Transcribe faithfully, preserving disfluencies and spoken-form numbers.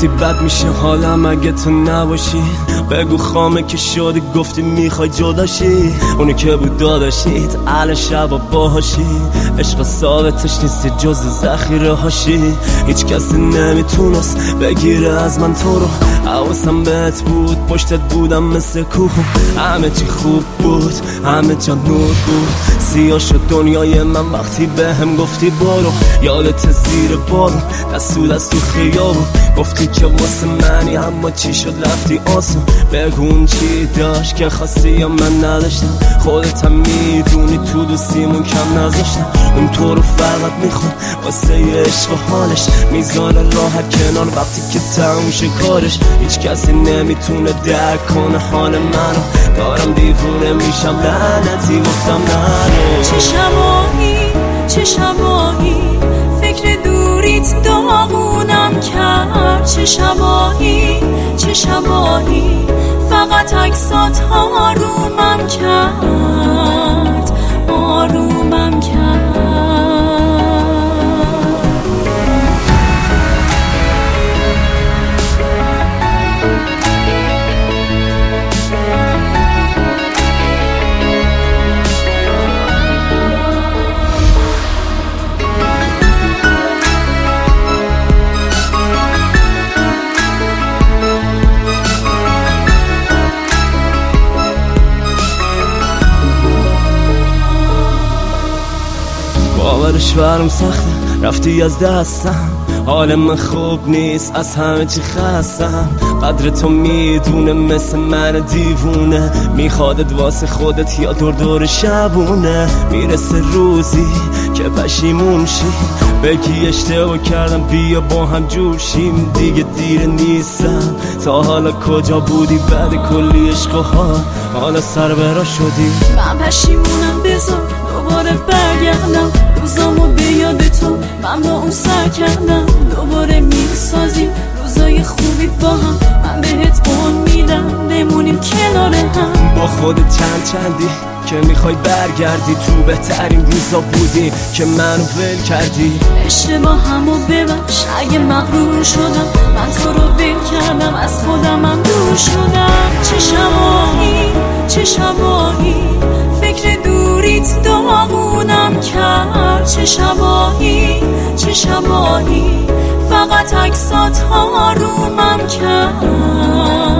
گفتی بد میشه حالم اگه تو نباشی، بگو خامه که شدی گفتی میخوای جداشی، اونی که بود داداشید الان شبا باهاشی، عشق ثابتش نیستی جز ذخیره هاشی، هیچ کسی نمیتونست بگیره از من تو رو، حواسم بهت بود پشتت بودم مثل کوه، همه چی خوب بود همه جا نور بود، سیاه شد دنیای من وقتی بهم گفتی برو، یادت زیر بارون دست تو دست تو خیابون گفتی که واسه منی، اما چی شد رفتی آسون، بگون چی داشت که خواستی یا من نداشتم، خودت هم میدونی تو دوستیمون کم نذاشتم، اون تو رو فقط میخوام واسه عشق و حالش، میذاره راحت کنار وقتی که تموم شه کارش، هیچ کسی نمیتونه درک کنه حال منو، دارم دیوونه میشم لعنتی گفتم نرو. چه شبایی چه شبایی فکر دوریت داغونم کرد، چه شبایی چه شبایی فقط عکسات آرومم کرد آرومم کرد. باورش برم سخته رفتی از دستم، حال من خوب نیست از همه چی خستم، قدر تو میدونه مثل من دیوونه، میخوادت واسه خودت یا دور دور شبونه، میرسه روزی که پشیمون شی بگی اشتباه کردم بیا با هم جوشیم، دیگه دیر نیستم تا حالا کجا بودی بعد کلی عشق و حال، حالا سربرا شدی من پشیمونم بذار دوباره برگردم، روزامو به یاد تو من با اون سر کردم، دوباره میسازیم روزای خوبی با هم، من بهت قول میدم بمونیم کنار هم، با خودت چند چندی که میخوای برگردی، تو بهترین روزا بودی که منو ول کردی، اشتباهمو ببخش اگه مغرور شدم، من تو رو ول کردم از خودمم دور شدم، چه شبایی چه شبایی فکر دوریت داغونم کرد، چه شبایی چه شبایی فقط عکسات آرومم کرد.